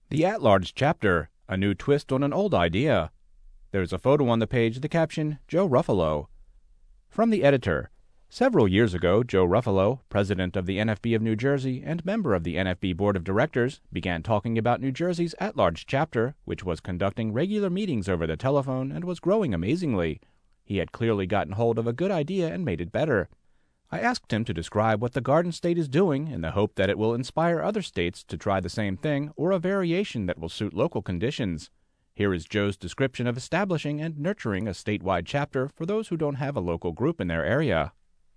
The at-large chapter, a new twist on an old idea. There's a photo on the page, the caption, Joe Ruffalo. From the editor. Several years ago, Joe Ruffalo, president of the NFB of New Jersey and member of the NFB Board of Directors, began talking about New Jersey's at-large chapter, which was conducting regular meetings over the telephone and was growing amazingly. He had clearly gotten hold of a good idea and made it better. I asked him to describe what the Garden State is doing in the hope that it will inspire other states to try the same thing or a variation that will suit local conditions. Here is Joe's description of establishing and nurturing a statewide chapter for those who don't have a local group in their area.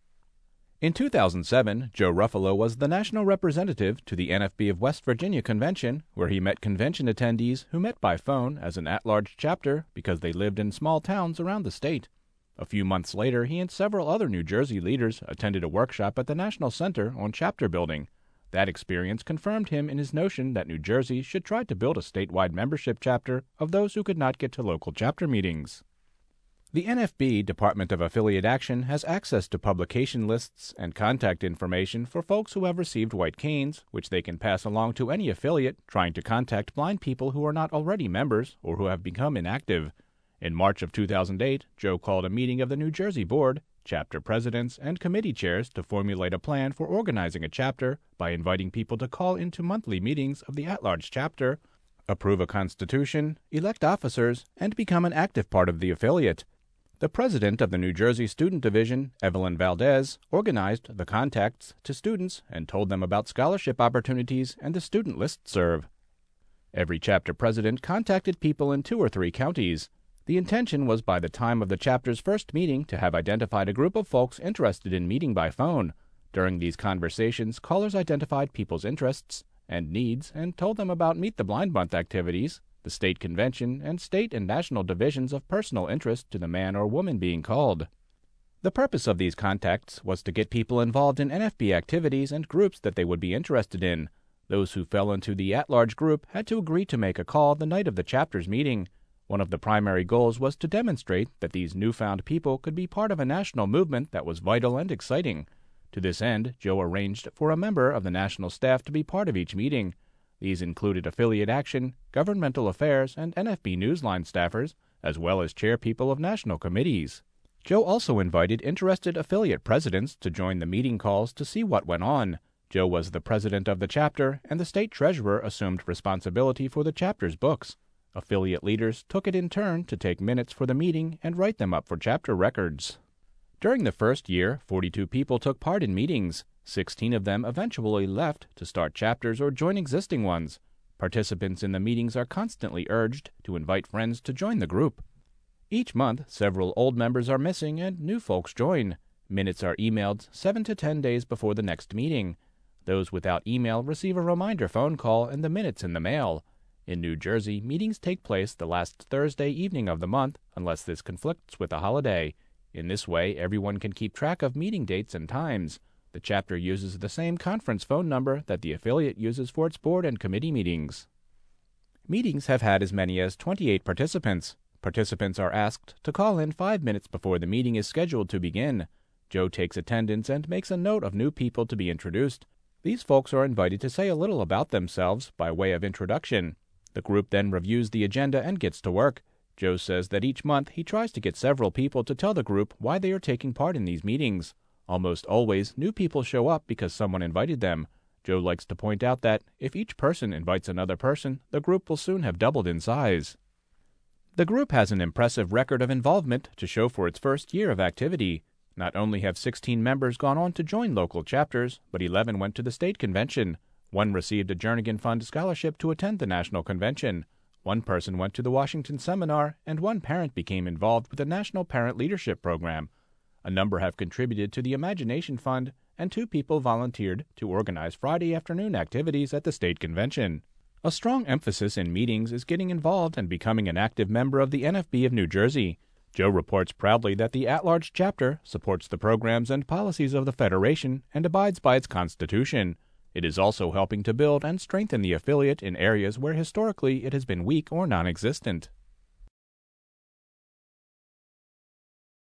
In 2007, Joe Ruffalo was the national representative to the NFB of West Virginia Convention, where he met convention attendees who met by phone as an at-large chapter because they lived in small towns around the state. A few months later, he and several other New Jersey leaders attended a workshop at the National Center on chapter building. That experience confirmed him in his notion that New Jersey should try to build a statewide membership chapter of those who could not get to local chapter meetings. The NFB Department of Affiliate Action has access to publication lists and contact information for folks who have received white canes, which they can pass along to any affiliate trying to contact blind people who are not already members or who have become inactive. In March of 2008, Joe called a meeting of the New Jersey Board, chapter presidents, and committee chairs to formulate a plan for organizing a chapter by inviting people to call into monthly meetings of the at-large chapter, approve a constitution, elect officers, and become an active part of the affiliate. The president of the New Jersey Student Division, Evelyn Valdez, organized the contacts to students and told them about scholarship opportunities and the student listserv. Every chapter president contacted people in 2 or 3 counties. The intention was by the time of the chapter's first meeting to have identified a group of folks interested in meeting by phone. During these conversations, callers identified people's interests and needs and told them about Meet the Blind Month activities, the state convention, and state and national divisions of personal interest to the man or woman being called. The purpose of these contacts was to get people involved in NFB activities and groups that they would be interested in. Those who fell into the at-large group had to agree to make a call the night of the chapter's meeting. One of the primary goals was to demonstrate that these newfound people could be part of a national movement that was vital and exciting. To this end, Joe arranged for a member of the national staff to be part of each meeting. These included affiliate action, governmental affairs, and NFB Newsline staffers, as well as chairpeople of national committees. Joe also invited interested affiliate presidents to join the meeting calls to see what went on. Joe was the president of the chapter, and the state treasurer assumed responsibility for the chapter's books. Affiliate leaders took it in turn to take minutes for the meeting and write them up for chapter records. During the first year, 42 people took part in meetings. 16 of them eventually left to start chapters or join existing ones. Participants in the meetings are constantly urged to invite friends to join the group. Each month, several old members are missing and new folks join. Minutes are emailed 7 to 10 days before the next meeting. Those without email receive a reminder phone call and the minutes in the mail. In New Jersey, meetings take place the last Thursday evening of the month, unless this conflicts with a holiday. In this way, everyone can keep track of meeting dates and times. The chapter uses the same conference phone number that the affiliate uses for its board and committee meetings. Meetings have had as many as 28 participants. Participants are asked to call in 5 minutes before the meeting is scheduled to begin. Joe takes attendance and makes a note of new people to be introduced. These folks are invited to say a little about themselves by way of introduction. The group then reviews the agenda and gets to work. Joe says that each month he tries to get several people to tell the group why they are taking part in these meetings. Almost always, new people show up because someone invited them. Joe likes to point out that if each person invites another person, the group will soon have doubled in size. The group has an impressive record of involvement to show for its first year of activity. Not only have 16 members gone on to join local chapters, but 11 went to the state convention. 1 received a Jernigan Fund scholarship to attend the national convention. 1 person went to the Washington seminar, and 1 parent became involved with the National Parent Leadership Program. A number have contributed to the Imagination Fund, and 2 people volunteered to organize Friday afternoon activities at the state convention. A strong emphasis in meetings is getting involved and becoming an active member of the NFB of New Jersey. Joe reports proudly that the at-large chapter supports the programs and policies of the Federation and abides by its Constitution. It is also helping to build and strengthen the affiliate in areas where historically it has been weak or non-existent.